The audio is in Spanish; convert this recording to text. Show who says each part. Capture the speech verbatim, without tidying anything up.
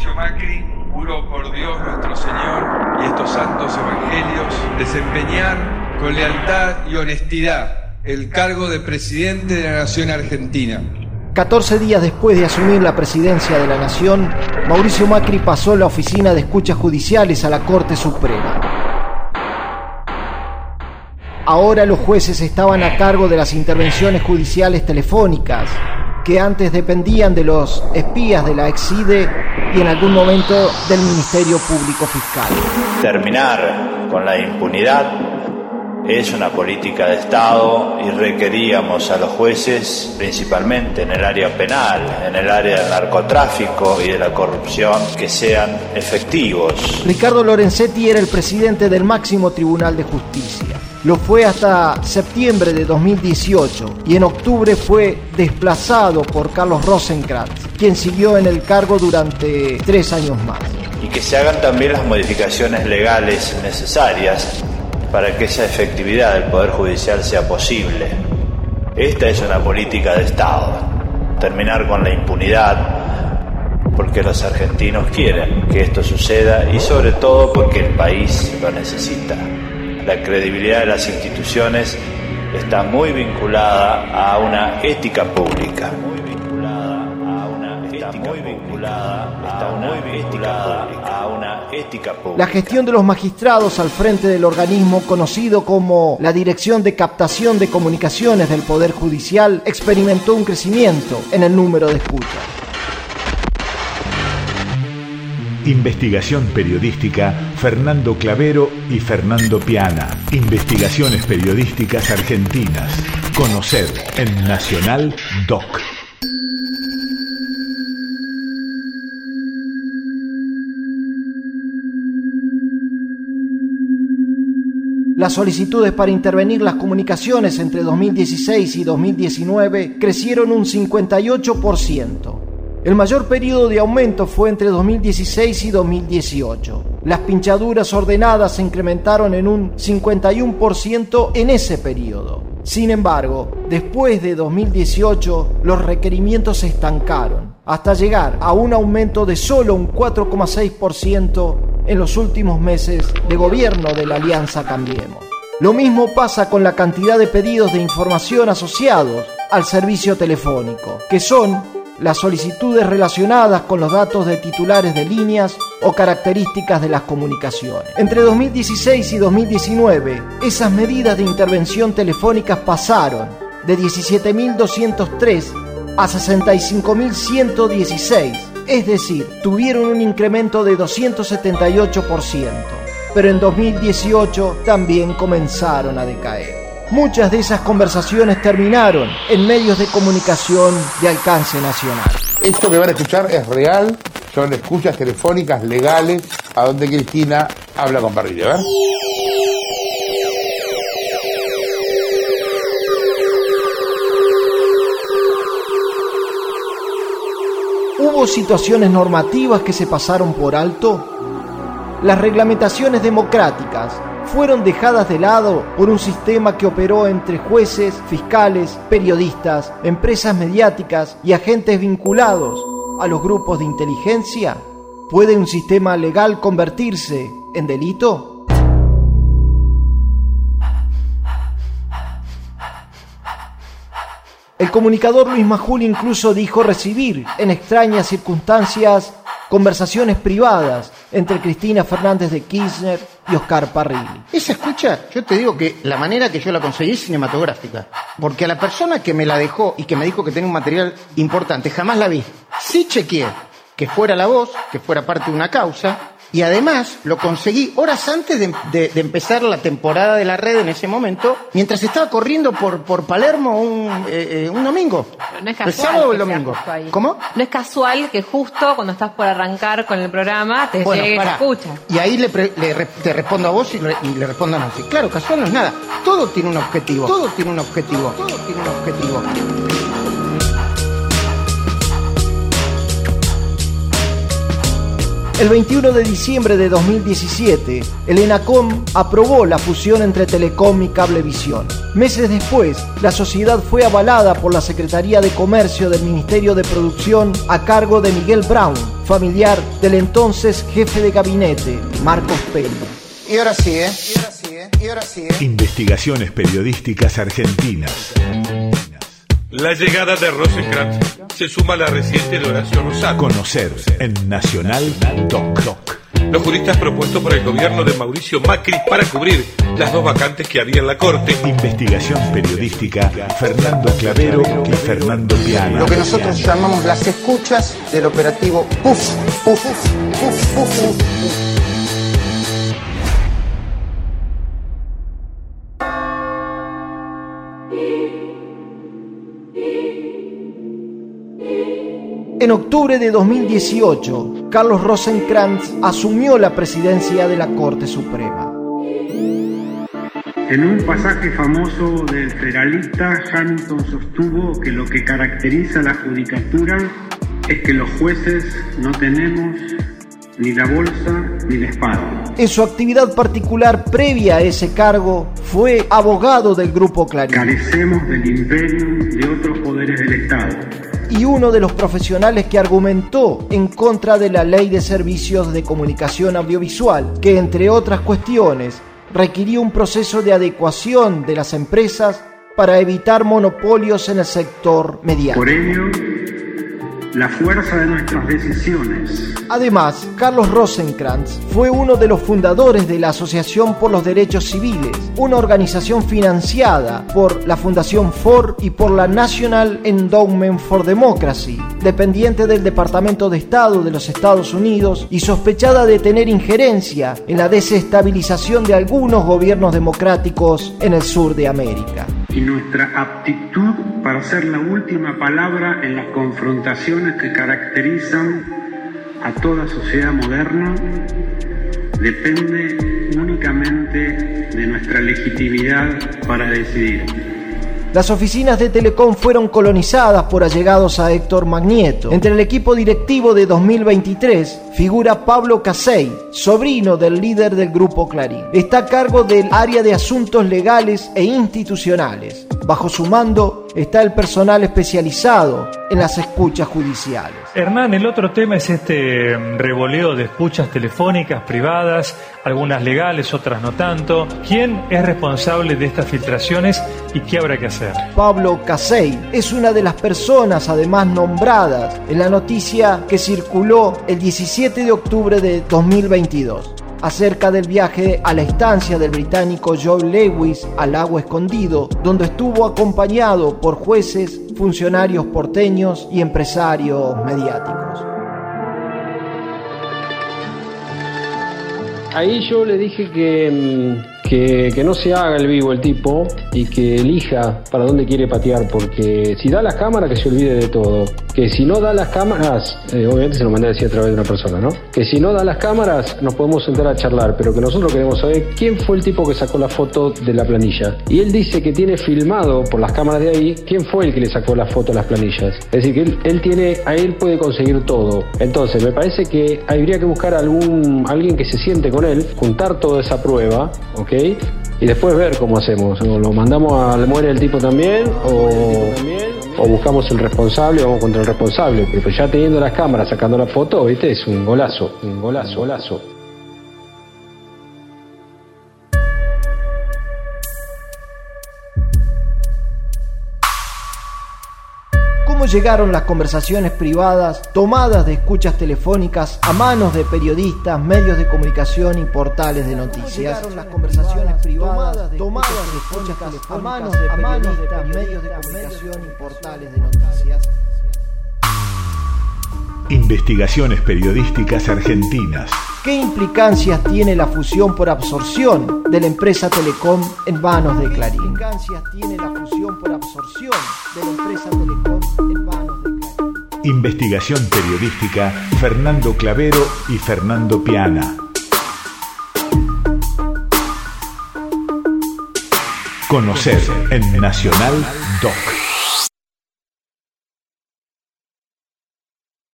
Speaker 1: Mauricio Macri, juro por Dios nuestro Señor y estos santos evangelios, desempeñar con lealtad y honestidad el cargo de presidente de la Nación Argentina.
Speaker 2: catorce días después de asumir la presidencia de la Nación, Mauricio Macri pasó la oficina de escuchas judiciales a la Corte Suprema. Ahora los jueces estaban a cargo de las intervenciones judiciales telefónicas, que antes dependían de los espías de la Exide y en algún momento del Ministerio Público Fiscal.
Speaker 3: Terminar con la impunidad es una política de Estado y requeríamos a los jueces, principalmente en el área penal, en el área del narcotráfico y de la corrupción, que sean efectivos.
Speaker 2: Ricardo Lorenzetti era el presidente del máximo Tribunal de Justicia. Lo fue hasta septiembre de dos mil dieciocho y en octubre fue desplazado por Carlos Rosenkrantz, quien siguió en el cargo durante tres años más.
Speaker 3: Y que se hagan también las modificaciones legales necesarias para que esa efectividad del Poder Judicial sea posible. Esta es una política de Estado, terminar con la impunidad, porque los argentinos quieren que esto suceda y sobre todo porque el país lo necesita. La credibilidad de las instituciones está muy vinculada a una ética pública. Muy vinculada a una ética muy vinculada a una ética a una ética pública.
Speaker 2: La gestión de los magistrados al frente del organismo conocido como la Dirección de Captación de Comunicaciones del Poder Judicial experimentó un crecimiento en el número de escuchas.
Speaker 4: Investigación periodística, Fernando Clavero y Fernando Piana. Investigaciones periodísticas argentinas. Conocer en Nacional Doc.
Speaker 2: Las solicitudes para intervenir las comunicaciones entre dos mil dieciséis y dos mil diecinueve crecieron un cincuenta y ocho por ciento. El mayor periodo de aumento fue entre dos mil dieciséis y dos mil dieciocho. Las pinchaduras ordenadas se incrementaron en un cincuenta y uno por ciento en ese periodo. Sin embargo, después de dos mil dieciocho, los requerimientos se estancaron, hasta llegar a un aumento de solo un cuatro coma seis por ciento en los últimos meses de gobierno de la Alianza Cambiemos. Lo mismo pasa con la cantidad de pedidos de información asociados al servicio telefónico, que son las solicitudes relacionadas con los datos de titulares de líneas o características de las comunicaciones. Entre dos mil dieciséis y dos mil diecinueve, esas medidas de intervención telefónicas pasaron de diecisiete mil doscientos tres a sesenta y cinco mil ciento dieciséis, es decir, tuvieron un incremento de doscientos setenta y ocho por ciento, pero en dos mil dieciocho también comenzaron a decaer. Muchas de esas conversaciones terminaron en medios de comunicación de alcance nacional.
Speaker 5: Esto que van a escuchar es real, son escuchas telefónicas legales a donde Cristina habla con Parrilli. ¿Ver?
Speaker 2: ¿Hubo situaciones normativas que se pasaron por alto? Las reglamentaciones democráticas fueron dejadas de lado por un sistema que operó entre jueces, fiscales, periodistas, empresas mediáticas y agentes vinculados a los grupos de inteligencia. ¿Puede un sistema legal convertirse en delito? El comunicador Luis Majul incluso dijo recibir, en extrañas circunstancias, conversaciones privadas entre Cristina Fernández de Kirchner y Oscar Parrilli.
Speaker 6: Esa escucha, yo te digo que la manera que yo la conseguí es cinematográfica, porque a la persona que me la dejó y que me dijo que tenía un material importante, jamás la vi. Sí chequeé que fuera la voz, que fuera parte de una causa, y además lo conseguí horas antes de, de, de empezar la temporada de la red en ese momento, mientras estaba corriendo por, por Palermo un, eh, un domingo.
Speaker 7: Pero no es casual,
Speaker 6: el sábado o el domingo. ¿Cómo?
Speaker 7: No es casual que justo cuando estás por arrancar con el programa te
Speaker 6: bueno,
Speaker 7: llegue
Speaker 6: para.
Speaker 7: la escucha.
Speaker 6: Y ahí le, pre, le re, te respondo a vos y le, y le respondo a Nancy. Claro, casual no es nada. Todo tiene un objetivo. Todo tiene un objetivo. Todo tiene un objetivo.
Speaker 2: El veintiuno de diciembre de dos mil diecisiete, el ENACOM aprobó la fusión entre Telecom y Cablevisión. Meses después, la sociedad fue avalada por la Secretaría de Comercio del Ministerio de Producción a cargo de Miguel Brown, familiar del entonces jefe de gabinete, Marcos Peña.
Speaker 6: Y ahora sí, ¿eh? Y ahora sí, ¿eh? Y ahora sí, ¿eh?
Speaker 4: Investigaciones periodísticas argentinas.
Speaker 8: La llegada de Rosenkrantz se suma a la reciente de Horacio Rosati.
Speaker 4: Conocer en Nacional Doc.
Speaker 8: Los juristas propuestos por el gobierno de Mauricio Macri para cubrir las dos vacantes que había en la Corte.
Speaker 4: Investigación periodística, Fernando Clavero y Fernando Piana.
Speaker 6: Lo que nosotros llamamos las escuchas del operativo Puf, Puf, Puf, Puf, Puf.
Speaker 2: En octubre de dos mil dieciocho, Carlos Rosenkrantz asumió la presidencia de la Corte Suprema.
Speaker 9: En un pasaje famoso del Federalista, Hamilton sostuvo que lo que caracteriza a la judicatura es que los jueces no tenemos ni la bolsa ni la espada.
Speaker 2: En su actividad particular previa a ese cargo, fue abogado del Grupo Clarín.
Speaker 9: Carecemos del imperio de otros poderes del Estado.
Speaker 2: Y uno de los profesionales que argumentó en contra de la Ley de Servicios de Comunicación Audiovisual, que entre otras cuestiones requirió un proceso de adecuación de las empresas para evitar monopolios en el sector mediático.
Speaker 9: Por ello, la fuerza de nuestras decisiones.
Speaker 2: Además, Carlos Rosenkrantz fue uno de los fundadores de la Asociación por los Derechos Civiles, una organización financiada por la Fundación Ford y por la National Endowment for Democracy, dependiente del Departamento de Estado de los Estados Unidos y sospechada de tener injerencia en la desestabilización de algunos gobiernos democráticos en el sur de América.
Speaker 9: Y nuestra aptitud para ser la última palabra en las confrontaciones que caracterizan a toda sociedad moderna depende únicamente de nuestra legitimidad para decidir.
Speaker 2: Las oficinas de Telecom fueron colonizadas por allegados a Héctor Magnieto. Entre el equipo directivo de dos mil veintitrés figura Pablo Casey, sobrino del líder del Grupo Clarín. Está a cargo del área de asuntos legales e institucionales. Bajo su mando está el personal especializado en las escuchas judiciales.
Speaker 10: Hernán, el otro tema es este revoleo de escuchas telefónicas privadas, algunas legales, otras no tanto. ¿Quién es responsable de estas filtraciones y qué habrá que hacer?
Speaker 2: Pablo Casey es una de las personas además nombradas en la noticia que circuló el diecisiete de octubre de dos mil veintidós. Acerca del viaje a la estancia del británico Joe Lewis al Lago Escondido, donde estuvo acompañado por jueces, funcionarios porteños y empresarios mediáticos.
Speaker 11: Ahí yo le dije que, que, que no se haga el vivo el tipo y que elija para dónde quiere patear, porque si da las cámaras que se olvide de todo, que si no da las cámaras, eh, obviamente se lo mandé a decir a través de una persona, ¿no? Que si no da las cámaras nos podemos sentar a charlar, pero que nosotros queremos saber quién fue el tipo que sacó la foto de la planilla. Y él dice que tiene filmado por las cámaras de ahí quién fue el que le sacó la foto a las planillas. Es decir, que él, él tiene, a él puede conseguir todo. Entonces me parece que habría que buscar algún alguien que se siente con él, juntar toda esa prueba, ¿ok? Y después ver cómo hacemos. ¿O lo mandamos al muere el tipo también? O, o buscamos el responsable, o vamos contra el responsable. Pero ya teniendo las cámaras sacando la foto, ¿viste? Es un golazo, un golazo, golazo.
Speaker 2: ¿Cómo llegaron las conversaciones privadas tomadas de escuchas telefónicas a manos de periodistas, medios de comunicación y portales de noticias? Llegaron las conversaciones privadas tomadas de escuchas telefónicas a manos de periodistas, medios de comunicación y portales de noticias.
Speaker 4: Investigaciones periodísticas argentinas.
Speaker 2: ¿Qué implicancias tiene la fusión por absorción de la empresa Telecom en manos de Clarín? ¿Qué implicancias tiene la fusión por absorción de la empresa Telecom en manos de Clarín?
Speaker 4: Investigación periodística, Fernando Clavero y Fernando Piana. Conocer en Nacional Doc.